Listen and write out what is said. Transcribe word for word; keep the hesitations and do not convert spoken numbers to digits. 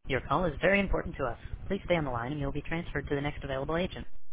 Your call is very important to us. Please stay on the line and you'll be transferred to the next available agent.